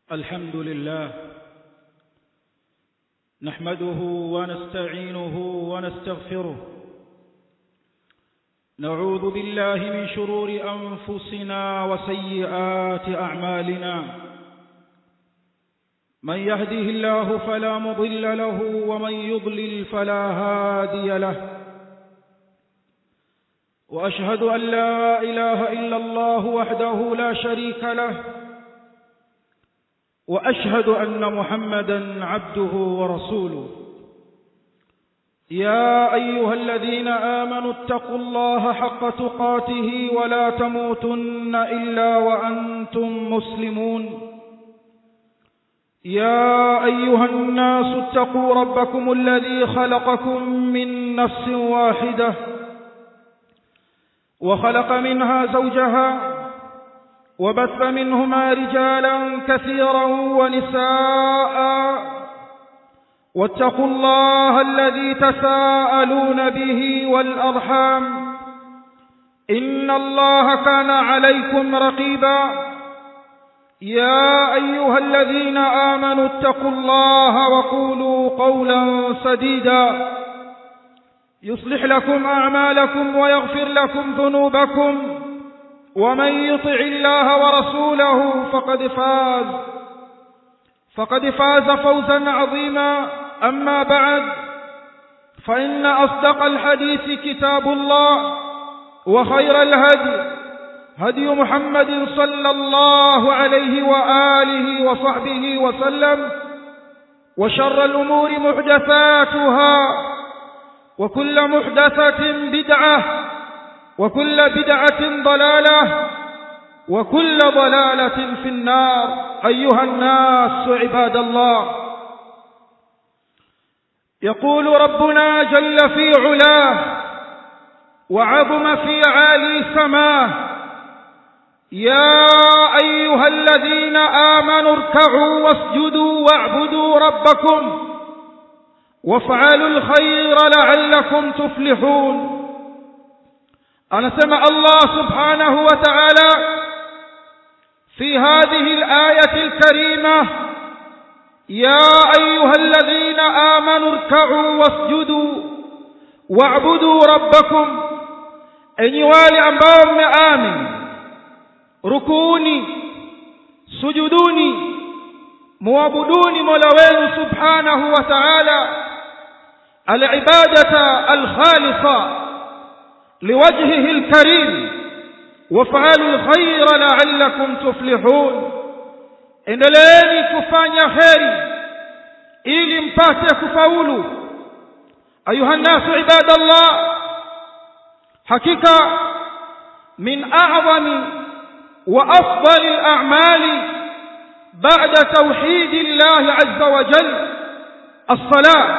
الحمد لله نحمده ونستعينه ونستغفره نعوذ بالله من شرور أنفسنا وسيئات أعمالنا من يهده الله فلا مضل له ومن يضلل فلا هادي له وأشهد أن لا إله إلا الله وحده لا شريك له وأشهد أن محمدًا عبده ورسوله يا أيها الذين آمنوا اتقوا الله حق تقاته ولا تموتن إلا وأنتم مسلمون يا أيها الناس اتقوا ربكم الذي خلقكم من نفس واحدة وخلق منها زوجها وبث منهما رجالا كثيرا ونساء واتقوا الله الذي تساءلون به والأرحام إن الله كان عليكم رقيبا يا أيها الذين آمنوا اتقوا الله وقولوا قولا سديدا يصلح لكم أعمالكم ويغفر لكم ذنوبكم ومن يطع الله ورسوله فقد فاز فوزا عظيما أما بعد فإن أصدق الحديث كتاب الله وخير الهدي هدي محمد صلى الله عليه وآله وصحبه وسلم وشر الأمور محدثاتها وكل محدثة بدعة وكل بدعة ضلالة وكل ضلالة في النار أيها الناس عباد الله يقول ربنا جل في علاه وعظم في عالي سماه يا أيها الذين آمنوا اركعوا واسجدوا واعبدوا ربكم وافعلوا الخير لعلكم تفلحون. أنسمع الله سبحانه وتعالى في هذه الآية الكريمة يا أيها الذين آمنوا اركعوا واسجدوا واعبدوا ربكم أي wale ambao mmeamini rukuni sujuduni muabuduni Mola wenu subhanahu wa ta'ala al-ibadata al-khalisa لوجهه الكريم وافعلوا الخير لعلكم تفلحون. endeleeni kufanya kheri ili mpate kufaulu. ayuha nasu ibadallah, hakika min a'zami wa afdali al-a'mali ba'da tawhid Allah azza wa jalla as-salat.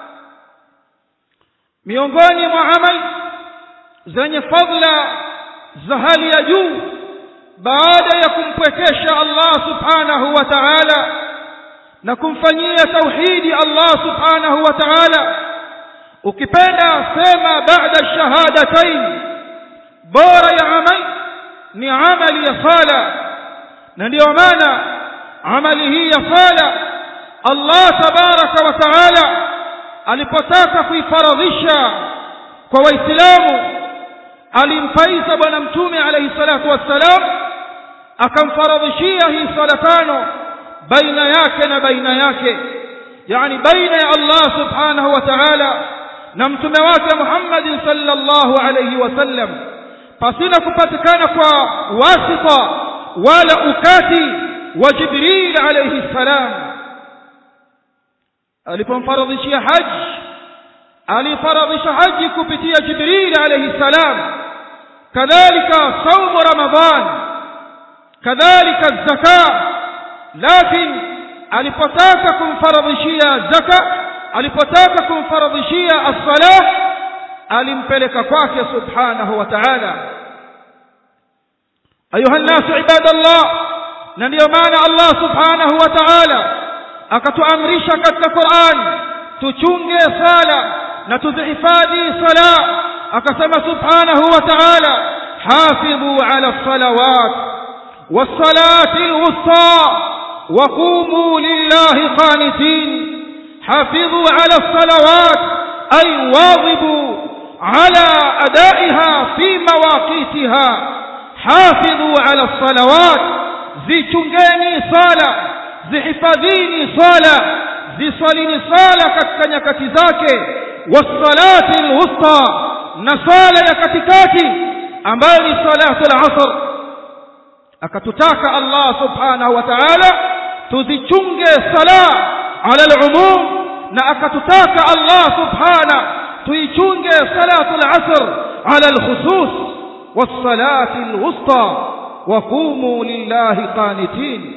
miongoni mwa amali zenye fadhila za hali ya juu baada ya kumpwekesha Allah subhanahu wa ta'ala na kumfanyia tauhidi Allah subhanahu wa ta'ala, ukipenda sema baada shahadatain, bora ya amali ni amali ya sala. na ndio maana amali hii ya sala Allah tabaraka wa ta'ala alipotaka kuifaradhisha kwa waislamu alimpaisa bwana mtume alayhi salatu wassalam akamfaradhishia hii sala tano baina yake na baina yake, yani baina ya Allah subhanahu wa ta'ala na mtume wake Muhammad sallallahu alayhi wasallam, pasina kupatikana kwa wasita wala ukati wa Jibril alayhi salam. alipomfaradhishia haji alifaradhisha haji kupitia Jibril alayhi salam, kadhalika saumu Ramadhan, kadhalika zaka. lakini alipotaka kumfaradhishia zaka, alipotaka kumfaradhishia as-salah, alimpeleka kwake subhanahu wa ta'ala. ayuha nasu ibadallah, na ndio maana Allah subhanahu wa ta'ala akatuamrisha katika Qur'an tuchunge sala na tuzihifadhi sala. akasema subhanahu wa ta'ala hafidhu ala salawat was salati al-wusta وقوموا لله قانتين حافظوا على الصلوات أي واظبوا على أدائها في مواقيتها حافظوا على الصلوات zichungeni sala zihifadhini sala zisalini sala katika nyakati zake wasalati alwusta na sala ya katikati ambayo ni salatu al-asr akatutaka Allah subhanahu wa ta'ala tuzichunge sala ala al-umum na akatutaka Allah subhanahu tuichunge salatu al-asr ala al-khusus was-salati al-wusta وقوموا لله قانتين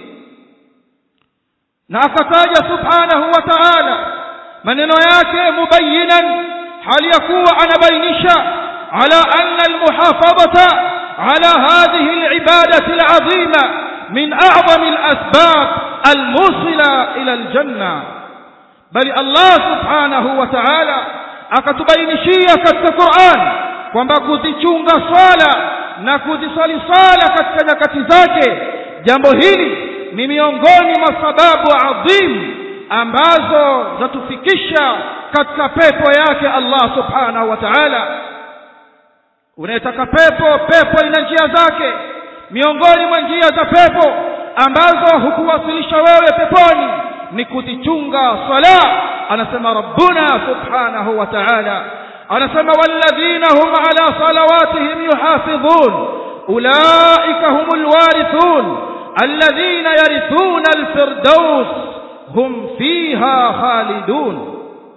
na akataja subhanahu wa ta'ala maneno yake mubayyinan hali ya kuwa anabainisha ala anna almuhafadhata ala hadhihi alibadati alazima min a'zami alasbab almusila ila aljanna bali Allah subhanahu wa ta'ala akatubainishia katika Qur'an kwamba kuzichunga swala na kuzisali sala katika nyakati zake jambo hili ni miongoni mwa sababu adhim ambazo zatufikisha katika pepo yake Allah subhanahu wa ta'ala unataka pepo ina njia zake miongoni mwa njia za pepo ambazo hukuwasilisha wewe peponi ni kuzichunga sala anasema rabbuna subhanahu wa ta'ala anasema walladhina hum ala salawatihim yuhafidhun ulaika humul warithun alladhina yarithuna alfirdaus hum fiha khalidun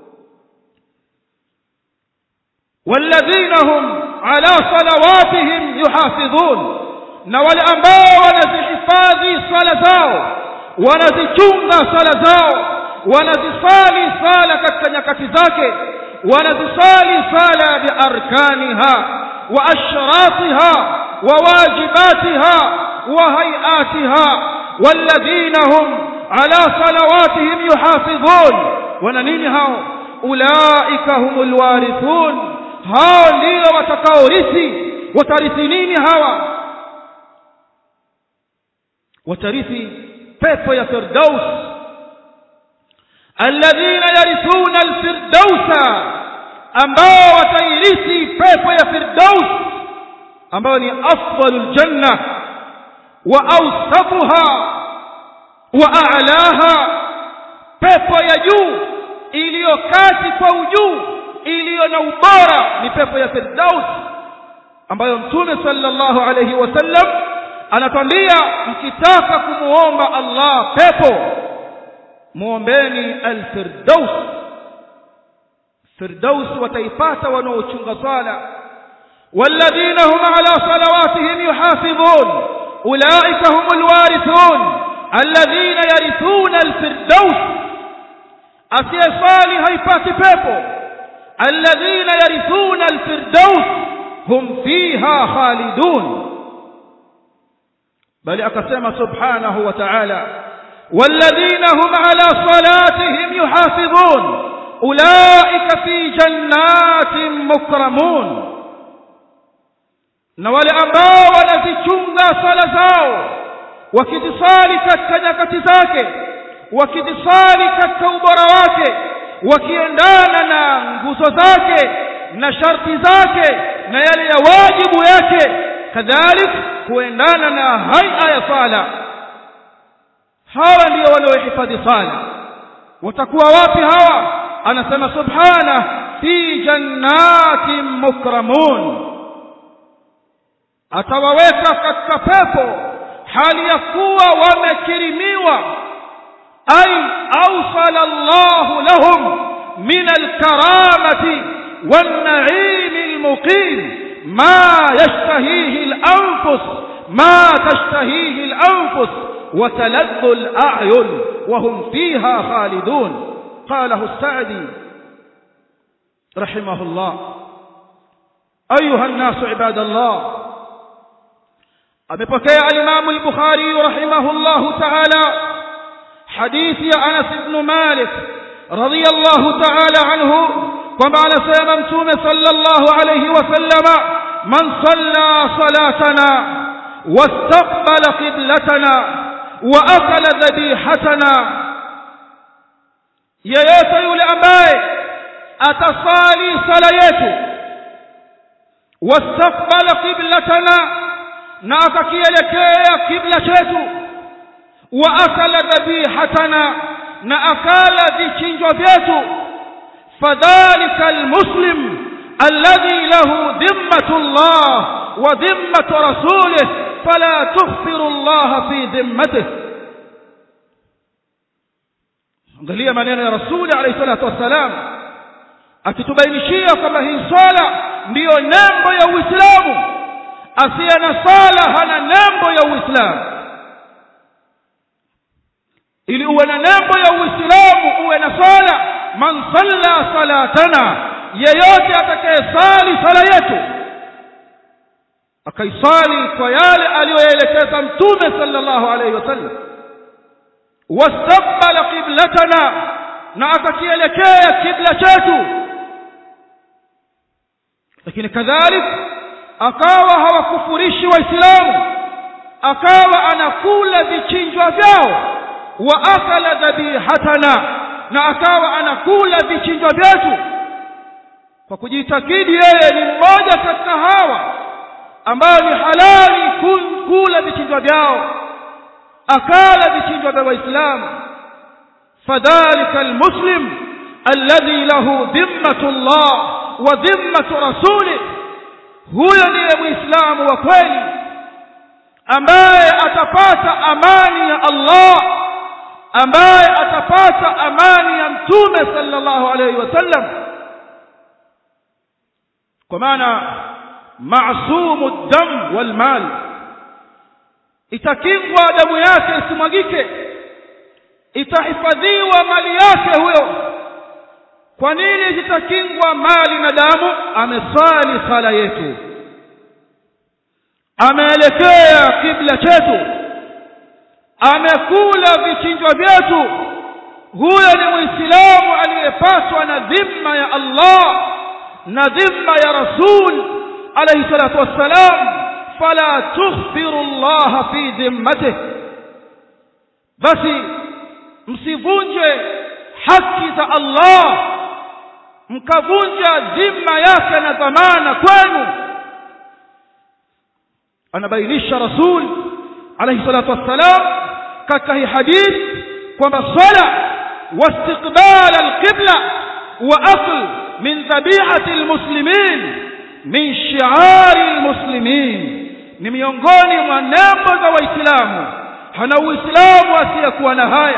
walladhina hum ala salawatihim yuhafidhun na wale ambao wanazihifadhi sala zao wanazichunga sala zao wanazisali sala katika nyakati zake wanazisali sala biarkaniha wa ashratiha wa wajibatiha wa hayatiha walladhina hum ala salawatihim yuhafidhun wana nini hao ulaika humul warithun hao ndio watakaorithi watarithi nini hawa watarithi pepo ya firdaus alladhina yarithuna alfirdausa ambao watairithi pepo ya firdaus ambao ni afdalul janna wa awsatuha wa a'laha pepo ya juu iliyo kati kwa ujuu iliyo na ubora ni pepo ya firdaus ambayo mtume sallallahu alayhi wasallam anatwambia mkitaka kumuomba Allah pepo muombeni al-firdaus firdaus wataipata wanaochunga swala walladhina hum ala salawatihim yuhafidhun ulaika humul warithun alladhina yarithuna al-firdaus asiyasali haipati pepo alladhina yarithuna al-firdaus hum fiha khalidun bali akasema subhanahu wa ta'ala والذين هم على صلاتهم يحافظون أولئك في جنات مكرمون na wale ambao wanazichunga sala zao wakizisali katika nyakati zake wakizisali katika ubora wake wakiendana na nguzo zake na sharti zake na yale ya wajibu yake kadhalika kuendana na haya ya sala hawa ndio waliohifadhi sala watakuwa wapi hawa anasema subhana fi jannatin mukramun atawaweka katika pepo hali ya kuwa wamekirimiwa ay awsala Allah lahum min alkaramati wan na'im almuqim ma yashtahihi al-anfus ma tashtahihi al-anfus وتلذ الأعين وهم فيها خالدون قاله السعدي رحمه الله أيها الناس عباد الله أمبكي الإمام البخاري رحمه الله تعالى حديث أنس بن مالك رضي الله تعالى عنه كما نسيما متوم صلى الله عليه وسلم من صلى صلاتنا واستقبل قبلتنا wa akala dhabihatana, yeyote yule ambaye atasali sala yetu, wastaqbala qiblatana, na akakielekea kibla chetu, wa akala dhabihatana, na akala vichinjwa vyetu, fadhalika almuslim alladhi lahu dhimmatu Allah wa dhimmatu rasulih fala tukhfiru Allah fi dhimmatihi. Angalia maneno ya Rasuli alayhi salatu wassalam akitubainishia kwamba hii swala ndiyo nembo ya Uislamu. Asiye na sala hana nembo ya Uislamu. Ili uwe na nembo ya Uislamu uwe na sala. Man salla salatana, yeyote atakayesali sala yetu akaisali kwa yale aliyoelekeza Mtume sallallahu alayhi wasallam, wastaqbala qiblatana, na akakielekea kibla chetu, lakini kadhalika akawa hawakufurishi Waislamu, akawa anakula vichinjwa vyao, wa akala dhabihatana, na akawa anakula vichinjwa vyetu kwa kujitakidi yeye ni mmoja katika hawa ambao ni halali kula vichinjwa vyao, akala vichinjwa vya Waislamu. Fadhalika almuslim alladhi lahu dhimmatu Allah wa dhimmatu rasulih, huyo ndiye Muislamu wa kweli ambaye atapata amani ya Allah, ambaye atapata amani ya Mtume sallallahu alayhi wasallam. Kwa maana ma'sumu ad-dam wal mal, itakingwa damu yake isimwagike, itahifadhiwa mali yake huyo. Kwa nini zitakingwa mali na damu? Amesali sala yetu, ameelekea kibla chetu, amekula vichinjwa vyetu. Huyo ni Muislamu aliyepaswa na dhima ya Allah na dhima ya Rasul alayhi salatu wassalam. Fala tukhfiru Allah fi dhimmatihi, basi msivunje haki za Allah mkavunja dhima yake na dhamana kwenu. Anabainisha Rasul alayhi salatu wassalam katika hii hadith kwamba sala wastiqbal alqibla wa akl min dhabihati almuslimin min shi'ari almuslimin, ni miongoni mwa nembo za Waislamu. Hana Uislamu asiyekuwa na haya.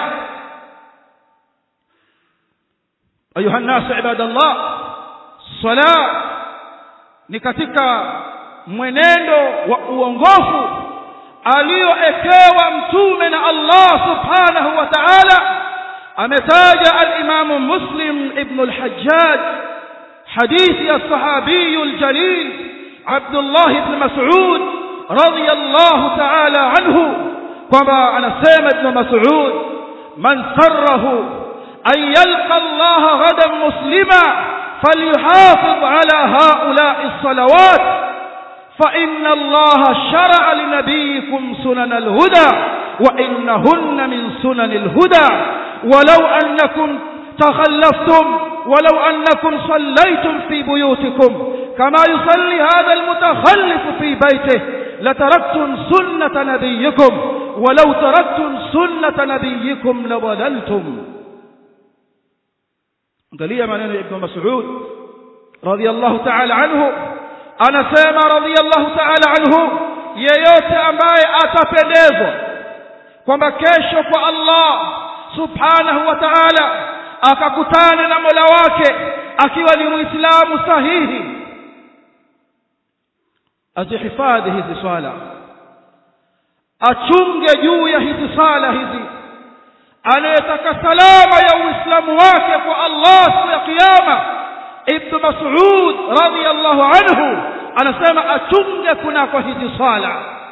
Ayuha nasu ibadallah, sala ni katika mwenendo wa uongofu alioekewa Mtume na Allah subhanahu wa ta'ala. Ametaja al-Imam Muslim ibn al-Hajjaj hadithi ya sahabi al-jalil Abdullah ibn Mas'ud radiyallahu ta'ala anhu, kwamba anasema Ibn Mas'ud, man sarrahu an yalqa Allah ghadan muslima falyuhafiz ala haula'i as-salawat فإن الله شرع لنبيكم سنن الهدى وإنهن من سنن الهدى ولو أنكم تخلفتم ولو أنكم صليتم في بيوتكم كما يصلي هذا المتخلف في بيته لتركتم سنة نبيكم ولو تركتم سنة نبيكم لضللتم. قال maneno ya Ibn Mas'ud radiyallahu ta'ala anhu, anasema radiyallahu ta'ala anhu, yeyote ambaye atapendezwa kwamba kesho kwa Allah subhanahu wa ta'ala akakutana na Mola wake akiwa ni Muislamu sahihi, azihifadhi hizi swala, achunge juu ya hizi swala hizi. Anayetaka salama ya Uislamu wake kwa Allah siku ya Kiyama, Ibn Mas'ud radiyallahu anhu anasema achunge kunako hizi swala.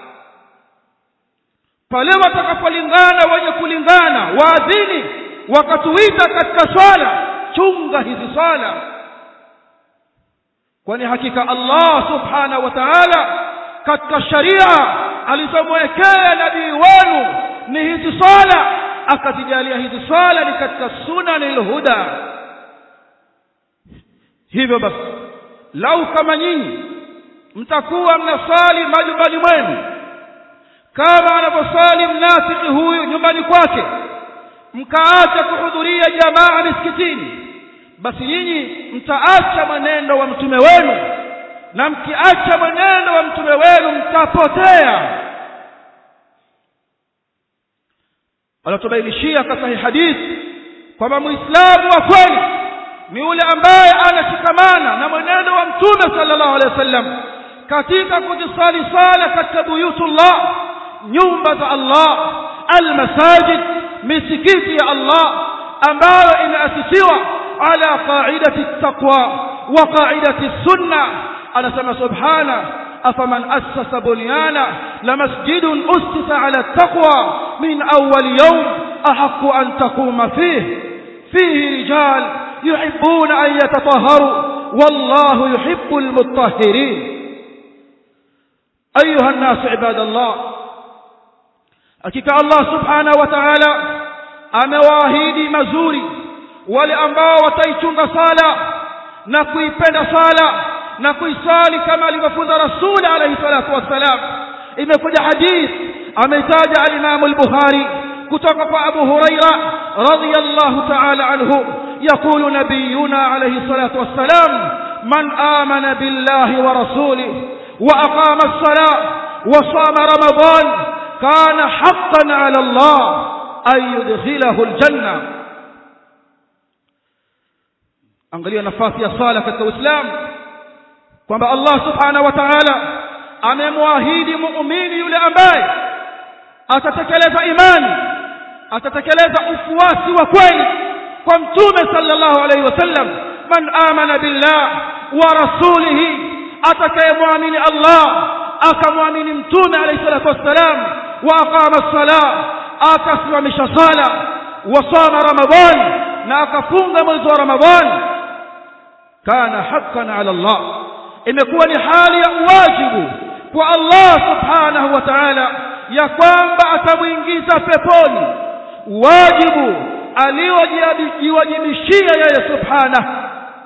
Pale watakapolingana wenye kulingana, waadhini wakatuita katika swala, chunga hizi swala, kwani hakika Allah subhanahu wa ta'ala katika sharia alizomwekea nabii wenu ni hizi swala, akazijalia hizi swala ni katika sunanil huda. Hivyo basi lau kama nyinyi mtakuwa mnasali majumbani mwenu kama anavyosali mnafiki huyu nyumbani kwake, mkaacha kuhudhuria jamaa misikitini, basi nyinyi mtaacha mwenendo wa mtume wenu, na mkiacha mwenendo wa mtume wenu mtapotea. Alitubainishia katika hadithi kwamba muislamu wa kweli ni yule ambaye anashikamana na mwenendo wa mtume sallallahu alaihi wasallam katika kujisali sala katika buyutullah, nyumba za Allah, almasajid, misikiti ya Allah ambayo imeasisiwa ala qaidati at-taqwa wa qaidati as-sunnah. Anasema subhana afaman assasa bunyana lamasjidun ustisa ala at-taqwa min awwal yawm ahaqqu an taquma fihi rijal yuhibbuna an yatatahharu wallahu yuhibbul mutahhirin. أيها الناس عباد الله، hakika Allah subhanahu wa ta'ala amewaahidi mazuri wale ambao wataichunga sala na kuipenda sala na kuisali kama alivyofunza Rasul alayhi salatu wassalam. Imekuja hadith ametaja al-Imam al-Bukhari kutoka kwa Abu Huraira radhiyallahu ta'ala anhu, yaqulu nabiyuna alayhi salatu wassalam man amana billahi wa rasulihi وأقام الصلاة وصام رمضان كان حقا على الله أن يدخله الجنة. angalia nafasi ya sala katika Uislamu, kwamba Allah subhanahu wa ta'ala amemwahidi muumini yule ambaye atatekeleza imani, atatekeleza ufuasi wa kweli kwa mtume sallallahu alayhi wasallam, man amana billah wa rasulihi, atakayemwamini Allah akamwamini mtume alayhi salatu wassalam, wa aqama as-salah, akasimamisha sala, wa sama ramadan, na akafunga mwezi wa Ramadhan, kana haqqan ala Allah, imekuwa ni hali ya wajibu kwa Allah subhanahu wa ta'ala ya kwamba atamuingiza peponi, wajibu aliojiwajibishia yeye subhanahu.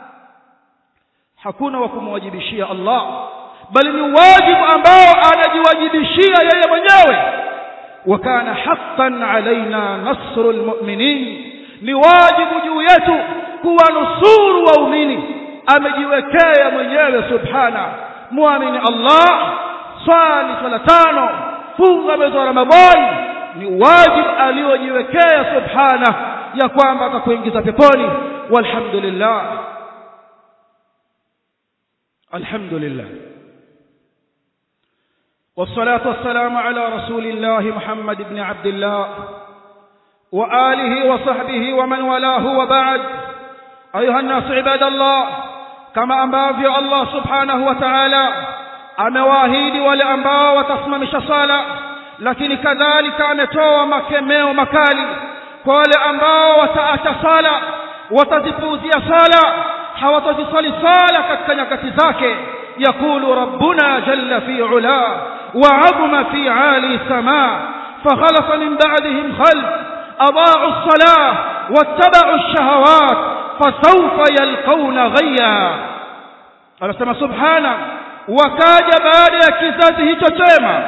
Hakuna wa kumwajibishia Allah, bali ni wajibu ambao anajiwajibishia yeye mwenyewe. Wa kana haqqan alaina nasrul mu'minin, ni wajibu juu yetu kuwanusuru waumini. Amejiwekea mwenyewe subhana, muamini Allah, swali swala tano, funga mwezi wa Ramadhani, ni wajibu aliojiwekea subhana ya kwamba atakuingiza peponi. Walhamdulillah, الحمد لله والصلاة والسلام على رسول الله محمد بن عبد الله وآله وصحبه ومن والاه، وبعد. أيها الناس عباد الله، كما ambavyo Allah subhanahu wa ta'ala amewaahidi wale ambao watasimamisha sala, lakini kadhalika ametoa makemeo makali kwa wale ambao wataacha sala, watazipuuzia sala, hawatazisali sala katika nyakati zake. Yakulu rabbuna jalla fi ula wa azma fi ali sama fakhalafa min ba'dihim khalf adaa'u as-salah wattaba'u ash-shahawat fasawfa yalqawna ghayya. Anasema subhana, wakaja baada ya kizazi hicho chema,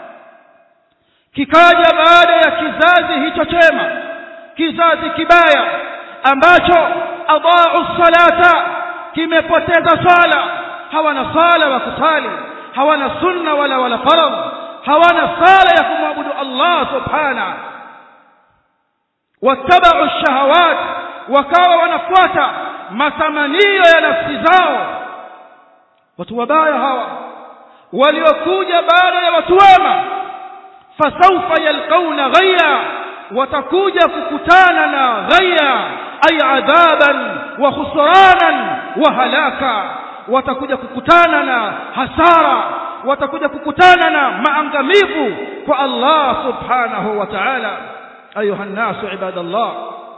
kikaja baada ya kizazi hicho chema, kizazi kibaya ambacho adaa'u as-salata, kimepoteza sala, hawana sala wa kusali, hawana sunna wala faradh, hawana sala ya kumwabudu Allah subhana. Wattaba'u ash-shahawat, wakawa wanafuata matamanio ya nafsi zao. Watu wabaya hawa waliokuja baada ya watu wema, fasawfa yalqawna ghayya, watakuja kukutana na ghayya, ay adhaban wa khusranan wa halaka, watakuja kukutana na hasara, watakuja kukutana na maangamivu kwa Allah subhanahu wa ta'ala. Ayuha an-nas ibadallah,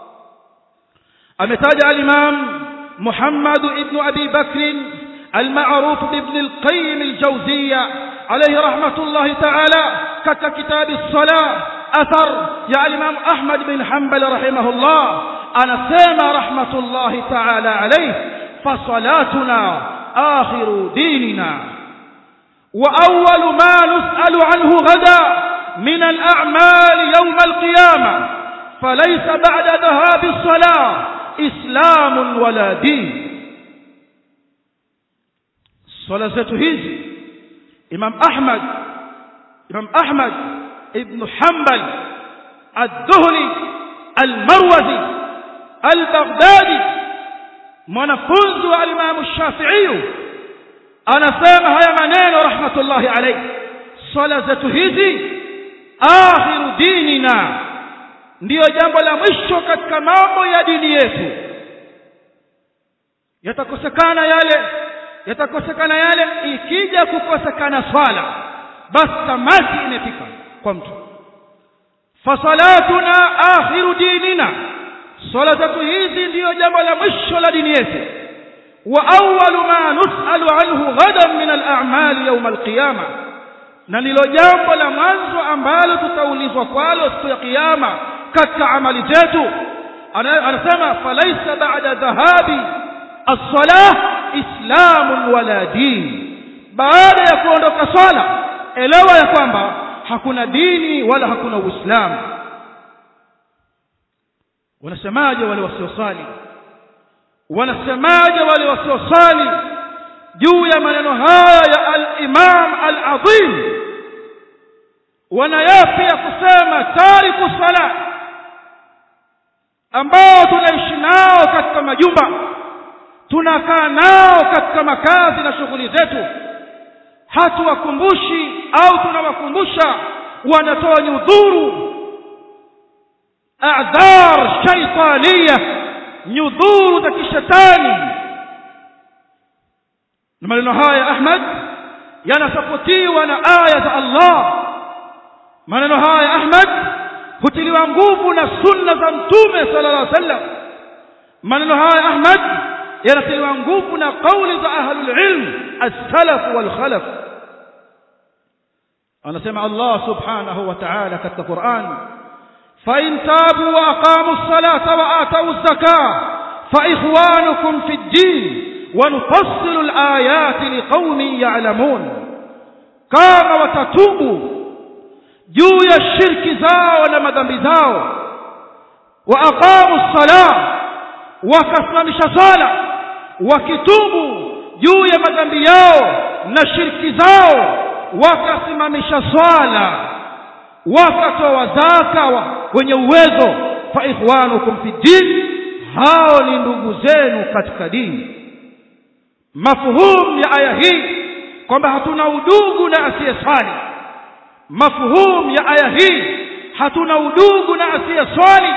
ametaja al-Imam Muhammad ibn Abi Bakr al-ma'ruf ibn al-Qayyim al-Jawziyya alayhi rahmatullahi ta'ala katika kitabu as-salah athar ya Imam Ahmad bin Hanbal rahimahullah anasema rahmatullahi ta'ala alayhi fa salatuna akhiru dinina wa awwalu ma nus'alu anhu ghada min al-a'mal yawm al-qiyamah falaysa ba'da dhahab as-salah islam wala din. Swala zetu hizi Imam Ahmad ibn Hanbal ad-Dhuhli al-Marwazi al-Baghdadi mwanafunzi wa Imam Shafi'i anasema haya maneno rahmatullahi alayhi, swala zetu hizi akhiru dinina, ndio jambo la mwisho katika mambo ya dini yetu. Yatakosekana yale ikija kukosekana swala basi tamati imefika kwa mtu. Fasalatuna akhiru dinina, swala zetu hizi ndio jambo la mwisho la dini yetu. Wa awwalu ma nus'alu anhu ghadan min al-a'mal yawm al-qiyamah, na ndilo jambo la mwanzo ambalo tutaulizwa kwalo siku ya kiyama katika amali zetu. Anasema falaysa ba'da dhahabi as-salah islamun wala din, baada ya kuondoka swala elewa ya kwamba hakuna dini wala hakuna uislamu. Wanasemaje wale wasiosali juu ya maneno haya ya al-Imam al-Azim? Wanayapi ya kusema tariku sala ambao tunaishi nao katika majumba, tunakaa nao katika makazi na shughuli zetu, hatuwakumbushi au tunawakumbusha, wanatoa nyudhuru, a'dhar shaytaniyah, nyudhuru za kishetani. Na maneno haya Ahmad yanasapotiwa na aya za Allah. Maneno haya Ahmad hutiliwa nguvu na sunna za Mtume sallallahu alaihi wasallam. Maneno haya Ahmad yanatiliwa nguvu na kauli za ahlul ilm as-salaf wal khalaf. Anasema Allah subhanahu wa ta'ala katika Qur'an, fa in tabu wa aqamu as-salata wa atu az-zakata fa ikhwanukum fi ad-din wa nufassilu al-ayati liqaumin ya'lamun. Kama watatubu juu ya shirki zao na madhambi zao, wa aqamu as-salah, wakasimamisha sala, wakitubu juu ya madhambi yao na shirki zao, wakasimamisha swala, wakatoa zaka wenye uwezo, fa ikhwanukum fi din, hao ni ndugu zenu katika dini. Mafhum ya aya hii kwamba hatuna udugu na asiyeswali. Mafhum ya aya hii hatuna udugu na asiyeswali,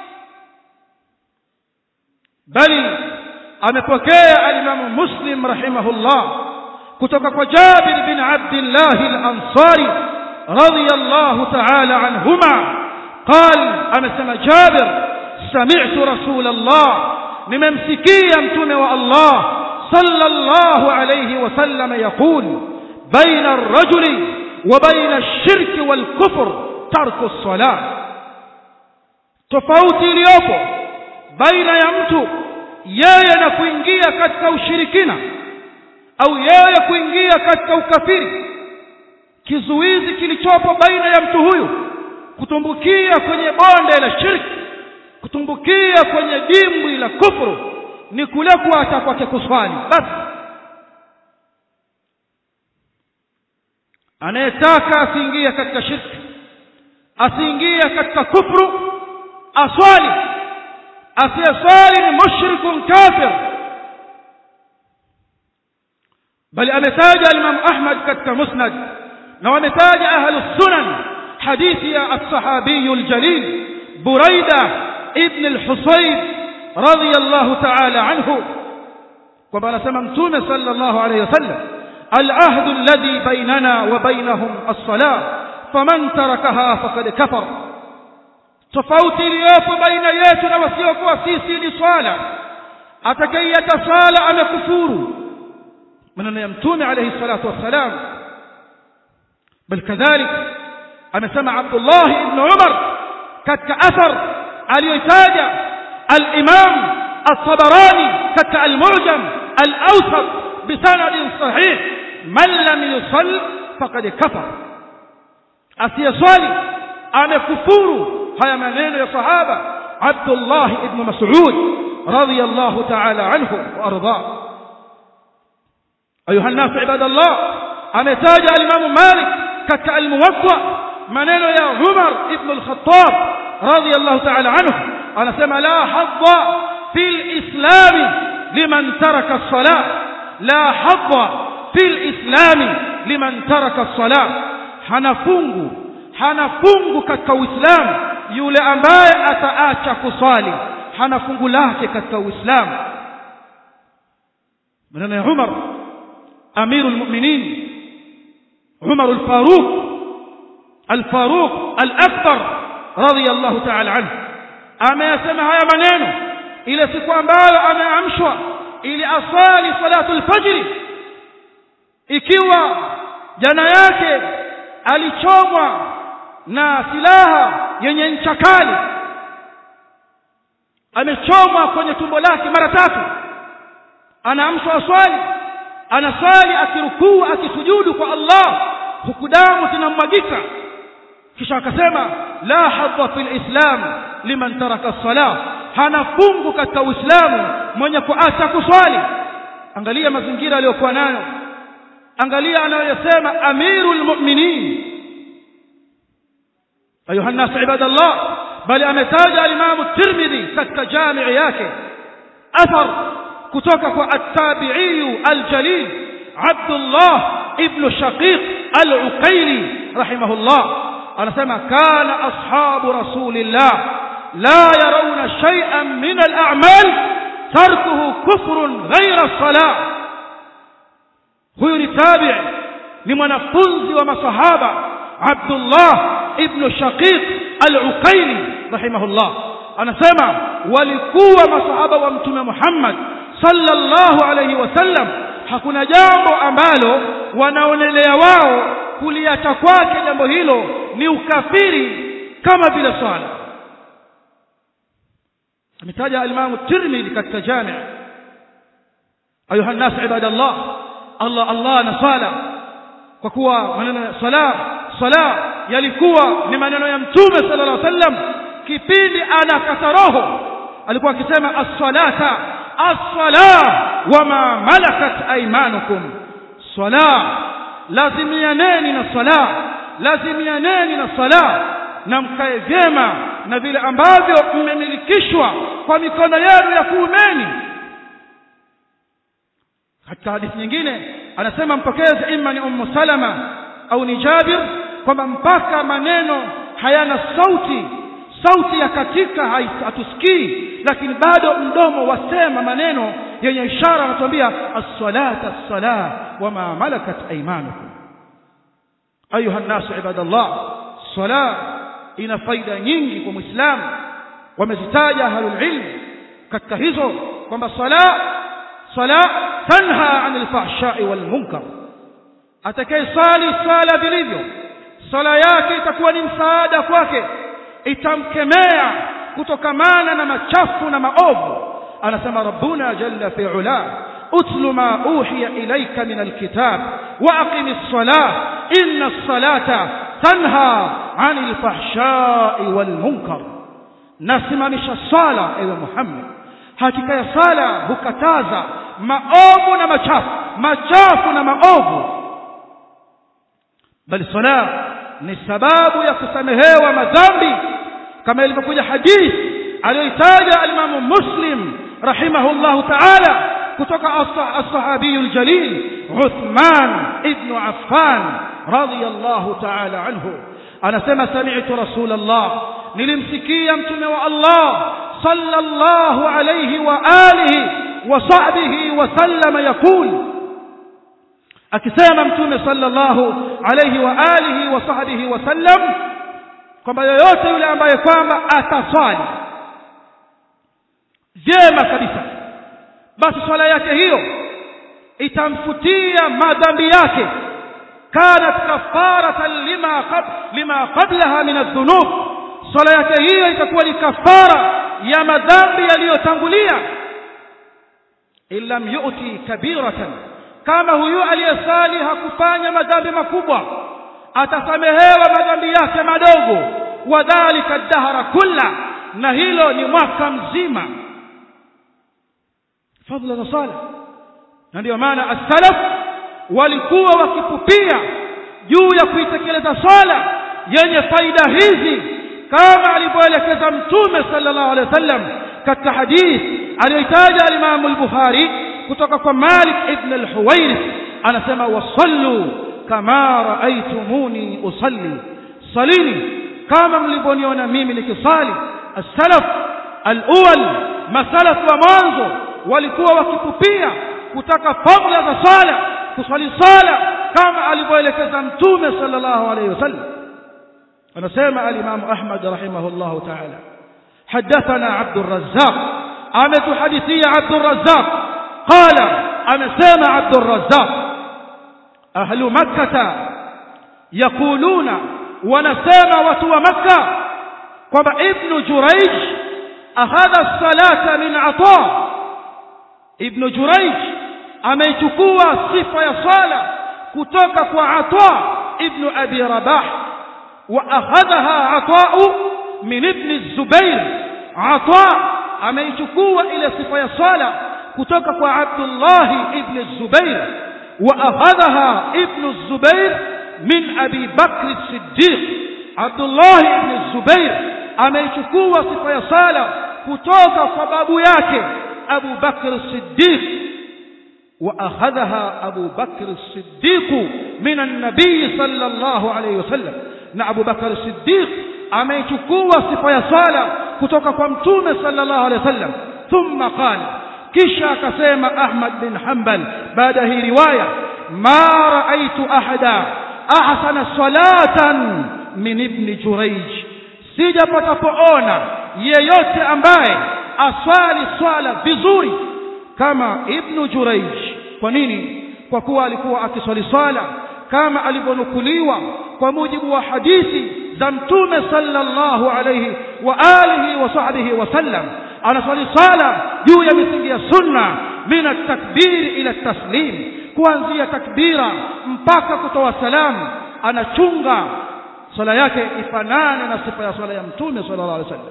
bali amepokea al-Imam Muslim rahimahullah kutoka kwa Jabir bin Abdullah al-Ansari radiyallahu ta'ala anhuma قال amesema Jabir, sami'tu Rasulullah, nimemsikia mtume wa Allah sallallahu alayhi wasallam yaqul, baina ar-rajuli wa baina ash-shirki wal-kufr tarku as-salah, tofauti iliyopo baina ya mtu yeye na kuingia katika ushirikina au yeye kuingia katika ukafiri, kizuizi kilichopo baina ya mtu huyu kutumbukia kwenye bonde la shirki, kutumbukia kwenye dimbwi la kufuru, ni kule kuacha kwake kuswali. Basi anayetaka asiingie katika shirki, asiingie katika kufuru, aswali. Asiyeswali ni mushrikun kafir. bali ametaja Imam Ahmad katika Musnad na wametaja ahlus sunan hadithi ya as-sahabi al-jalil Buraida ibn al-Husayb radiyallahu ta'ala anhu, kwamba anasema Mtume sallallahu alayhi wasallam, al-ahdu alladhi bainana wa bainahum as-salah faman tarakaha faqad kafar, tofauti iliyopo baina yetu na wasiokuwa sisi ni swala, atakayeta swala amekufuru. Maneno ya Mtume alayhi salatu wassalam. bal kadhalik amesema Abdullah ibn Umar katika athar aliyotaja al-Imam at-Tabarani katika al-Mu'jam al-Awsat bisanadin sahih man lam yusalli faqad kafar asiyaswali amekufuru haya maneno ya sahaba Abdullah ibn Mas'ud radiyallahu ta'ala anhu wa arda ayuha an-nas ibadallah ametaja al-Imam Malik katika al-Muwatta maneno ya Umar ibn al-Khattab radiyallahu ta'ala anhu anasema la hadda fil islam liman taraka as-salah la hadda fil islam liman taraka as-salah hanafungu katika Uislamu yule ambaye ataacha kusali hana fungu lake katika Uislamu maneno ya Umar amirul mu'minin Umar al-Faruq al-Akbar radiyallahu ta'ala anhu ameyasema haya maneno ile siku ambayo ameamshwa ili asali salatu al-fajr ikiwa jana yake alichomwa na silaha yenye ncha kali amechomwa kwenye tumbo lake mara 3 anaamshwa aswali anasali akirukuu akisujudu kwa Allah huku damu zinamwagika kisha akasema la hadha fil islam liman taraka as-salah hana fungu katika Uislamu mwenye kuacha kuswali angalia mazingira aliyokuwa nayo angalia anayosema amirul mu'minin ayuha an-nas ibadallah bali ametaja al-Imam at-Tirmidhi katika jami' yake athar kutoka kwa at-tabi'i al-jalil Abdullah ibn Shaqiq al-Uqayli rahimahullah anasema kana ashabu rasulillah la yarawna shay'an min al-a'mal tarkuhu kufrun ghayra as-salah huyu ni tabi' ni mwanafunzi wa masahaba Abdullah ibn Shaqiq al-Uqayli rahimahullah anasema walikuwa masahaba wa mtume Muhammad sallallahu alayhi wasallam hakuna jambo ambalo wanaonelea wao kuliacha kwake jambo hilo ni ukafiri kama vile swala ametaja al-Imam at-Tirmidhi katika jami' ayuha an-nas ibadallah Allah na sala kwa kuwa maneno ya sala yalikuwa ni maneno ya mtume sallallahu alaihi wasallam kipindi anakata roho alikuwa akisema as-salata wama malakat aymanukum sala lazimianeni na sala na mkae vyema na vile ambavyo mmemilikishwa kwa mikono yenu ya kuumeni katika hadithi nyingine anasema mpokezi imma ni Ummu Salama au ni Jabir kwamba mpaka maneno hayana sauti ya katika hatusikii lakini bado mdomo wasema maneno yenye ishara anatuambia as-salata wama malakat aymanukum ayuha an-nas ibadallah sala ina faida nyingi kwa muislamu wamezitaja ahlul ilm katika hizo kwamba sala tanha 'anil fahsha'i wal munkar atakayesali sala vilivyo sala yake itakuwa ni msaada kwake itamkemea kutokamana na machafu na maovu anasema rabbuna jalla fi ula utlu ma uhiya ilayka min alkitab wa aqimis salah inna as-salata tanha 'anil fahsha'i wal munkar nasimamisha sala ewe Muhammad hakika ya sala hukataza maovu na machafu na maovu bali sala ni sababu ya kusamehewa madhambi kama ilivyokuja hadithi aliyoitaja al-Imam Muslim rahimahullahu ta'ala kutoka as-sahabi al-jalil Uthman ibn Affan radiyallahu ta'ala anhu anasema sami'tu Rasulullah nilimsikia mtume wa Allah sallallahu alayhi wa alihi wa sahbihi wa sallam yakul akisema mtume sallallahu alayhi wa alihi wa sahbihi wa sallam kwamba yoyote yule ambaye kwamba ataswali vyema kabisa basi swala yake hiyo itamfutia madhambi yake kanat kafaratan lima qablaha min adh-dhunub, swala yake hiyo itakuwa ni kafara ya madhambi yaliyotangulia. Illam yu'ti kabiratan, kama huyu aliyesali hakufanya madhambi makubwa atasamehewa madhambi yake madogo. Wadhalika ad-dahra kulla, na hilo ni mwaka mzima. Fadhila za sala. Na ndio maana as-salaf walikuwa wakipupia juu ya kuitekeleza sala yenye faida hizi, kama alivyoelekeza Mtume sallallahu alaihi wasallam katika hadith aliyotaja al-Imam al-Bukhari kutoka kwa Malik ibn al-Huwairith, anasema wasallu kama raaitumuni usalli, salini kama mlivyoniona mimi nikisali. As-salaf al-awwal, masalaf wa mwanzo walikuwa wakipupia kutaka fadhila za sala, kusali sala kama alivyoelekeza Mtume sallallahu alaihi wasallam. anasema al-Imam Ahmad rahimahullahu ta'ala, hadathana Abdul Razzaq, ametuhadithia Abdul Razzaq qala, anasema Abdul Razzaq, ahlu Makkah yaquluna, wanasema watu wa Makkah kwamba Ibn Jurayj akhadha as-salata min Ata, Ibn Jurayj ameichukua sifa ya sala kutoka kwa Ata ibn Abi Rabah, wa akhadhaha Ata min ibn Zubair, Ata ameichukua ile sifa ya sala kutoka kwa Abdullah ibn Zubair, wa akhadhaha ibn Zubair min Abi Bakr as-Siddiq, Abdullah ibn Zubair ameichukua sifa ya sala kutoka kwa babu yake Abu Bakr as-Siddiq, وأخذها أبو بكر الصديق من النبي صلى الله عليه وسلم, na Abu Bakr as-Siddiq ameichukua sifa ya sala kutoka kwa Mtume sallallahu alaihi wasallam. Thumma qala, kisha akasema Ahmad bin Hanbal baada hii riwaya, ma raaitu ahada ahsana salatan min ibn Jurayj, sijapata kuona yeyote ambaye aswali swala vizuri kama Ibn Jurayj. Kwa nini? Kwa kuwa alikuwa akiswali swala kama alivyonukuliwa kwa mujibu wa hadithi za Mtume sallallahu alayhi wa alihi wa sahbihi wasallam. Anaswali swala juu ya misingi ya sunna, min at-takbir ila at-taslim, kuanzia takbira mpaka kutoa salamu. Anachunga swala yake ifanane na sifa ya swala ya Mtume sallallahu alayhi wasallam.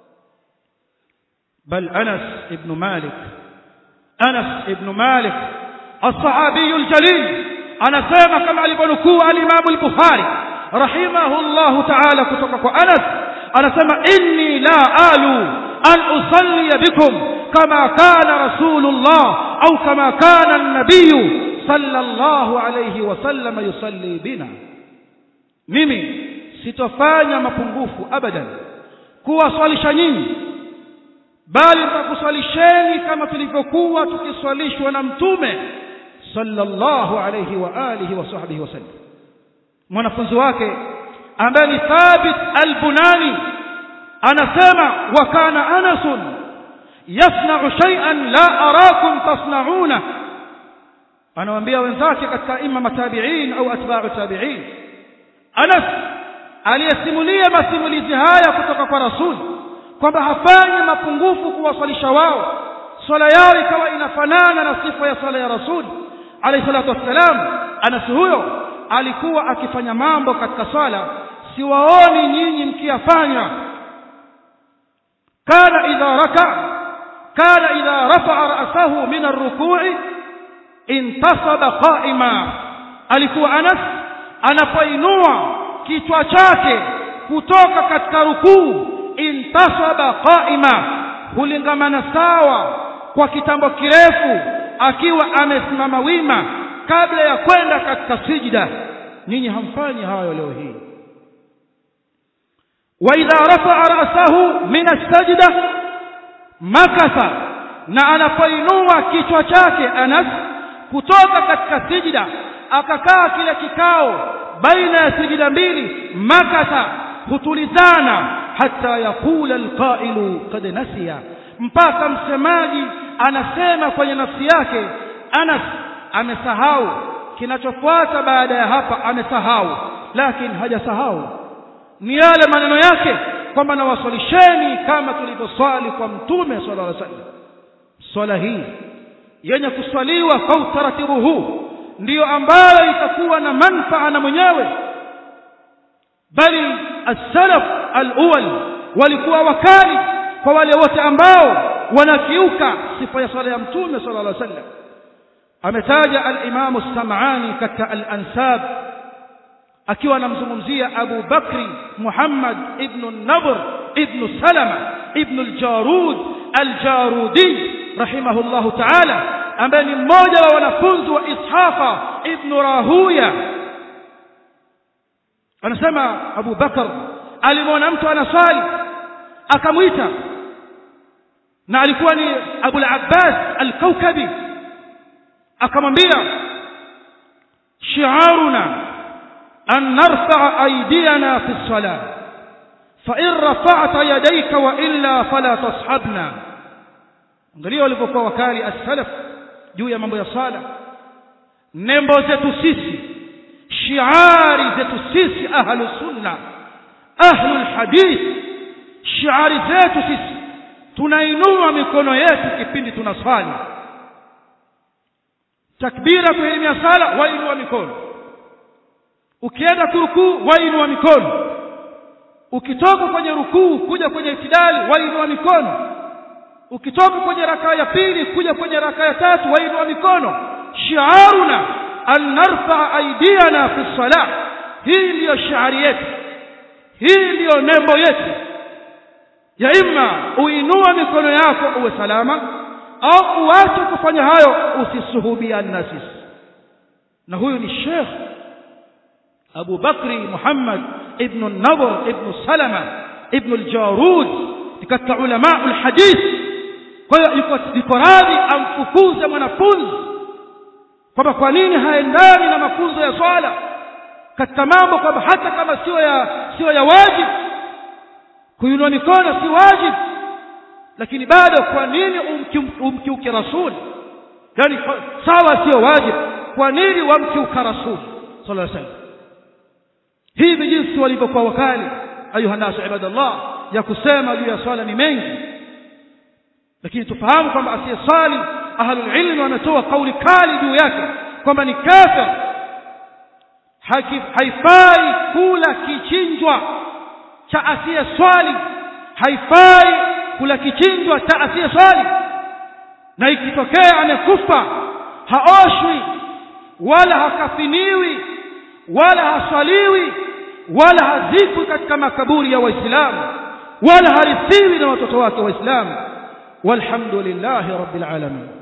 Bal Anas ibn Malik, Anas ibn Malik الصحابي الجليل anasema kama alivyonukuu al-Imam al-Bukhari rahimahullahu ta'ala kutoka kwa Anas, anasema inni la alu an usalli bikum kama kana rasulullah au kama kana an-nabiy sallallahu alayhi wasallam yusalli bina, mimi sitofanya mapungufu abadan kuwaswalisha nyinyi, bali nitakuswalisheni kama tulivyokuwa tukiswalishwa na Mtume sallallahu alayhi wa alihi wa sahbihi wasallam. Mwanafunzi wake ambaye ni Thabit al-Bunani anasema, wa kana Anas yasna'u shay'an la arakum tasna'una, anawaambia wenzake katika imma matabi'in au atba'u tabi'in. Anas aliyesimulia masimulizi haya kutoka kwa Rasul kwamba hafanyi mapungufu kuwaswalisha wao, swala yao ikawa inafanana na sifa ya swala ya Rasul alayhi salatu wassalam. Anas huyo alikuwa akifanya mambo katika swala siwaoni nyinyi mkiyafanya. Kana idha rafa'a ra'sahu min ar-ruku'i intasaba qa'ima, alikuwa Anas anapoinua kichwa chake kutoka katika rukuu, intasaba qa'ima, hulingamana sawa kwa kitambo kirefu akiwa amesimama wima kabla ya kwenda katika sijda. Nyinyi hamfanyi hayo leo hii. Wa idha rafa'a ra'sahu min as-sajda makatha, na anapoinua kichwa chake Anas kutoka katika sijda akakaa kile kikao baina ya sijda mbili, makatha, hutulizana, hatta yaqula al-qa'ilu qad nasiya, mpaka msemaji anasema kwenye nafsi yake, Anas amesahau kinachofuata baada ya hapa amesahau, lakini hajasahau ni yale maneno yake kwamba nawaswalisheni kama tulivyoswali kwa mtume sallallahu alaihi wasallam. Swala hii yenye kuswaliwa kwa utaratibu huu ndiyo ambayo itakuwa na manufaa na mwenyewe, bali as-salaf al-awwal walikuwa wakali kwa wale wote ambao wanakiuka sifa ya swala ya mtume sallallahu alaihi wasallam. Ametaja al-Imam as-Sam'ani katika al-Ansab akiwa anamzungumzia Abu Bakri Muhammad ibn an-Nadhr ibn Salama ibn al-Jarud al-Jarudi rahimahullahu ta'ala, ambaye ni mmoja wa wanafunzi wa Ishaqa ibn Rahuya. Anasema Abu Bakr alimwona mtu anasali akamuita, na alikuwa ni Abu al-Abbas al-Kawkabi, akamwambia shi'aruna an narfa'a aydiyana fi as-salah fa in rafa'ta yadayka wa illa fala tashabna. Angalia walipokuwa wakali as-salaf juu ya mambo ya sala. Nembo zetu sisi, shiari zetu sisi ahlus sunna, ahlul hadith, shiari zetu sisi tunainua mikono yetu kipindi tunaswali. Takbira kuhirimia sala wainua mikono, ukienda kurukuu wainua mikono, ukitoka kwenye rukuu kuja kwenye itidali wainua mikono, ukitoka kwenye rakaa ya pili kuja kwenye rakaa ya tatu wainua mikono. Shiaruna an narfa aydiyana fi salah, hii ndiyo shiari yetu, hii ndiyo nembo yetu. Ya imma uinua mikono yako uwe salama, au uache kufanya hayo usisuhubiana sisi. Na huyu ni Sheikh Abu Bakri Muhammad ibn an-Nadhr ibn Salama ibn al-Jarud katika ulama al-hadith. Kwa hiyo yuko radhi amfukuze mwanafunzi kwamba kwa nini haendani na mafunzo ya swala katika mambo kwamba hata kama sio ya wajibu, kuinua mikono si wajibu, lakini bado kwa nini umkiuke rasul? Yani sawa sio wajibu, kwa nini wamkiuka rasul sallallahu alaihi wasallam? Hivi jinsi walivyokuwa wakali ayuha nasu ibadallah ya kusema juu ya swala ni mengi, lakini tufahamu kwamba asiyesali ahlul ilm wanatoa kauli kali juu yake kwamba ni kafir. Haifai kula kichinjwa cha asiyeswali, haifai kula kichinjwa cha asiyeswali. Na ikitokea amekufa haoshwi wala hakafiniwi wala haswaliwi wala hazikwi katika makaburi ya Waislamu wala harithiwi na watoto wake Waislamu. Walhamdulillahi rabbil alamin.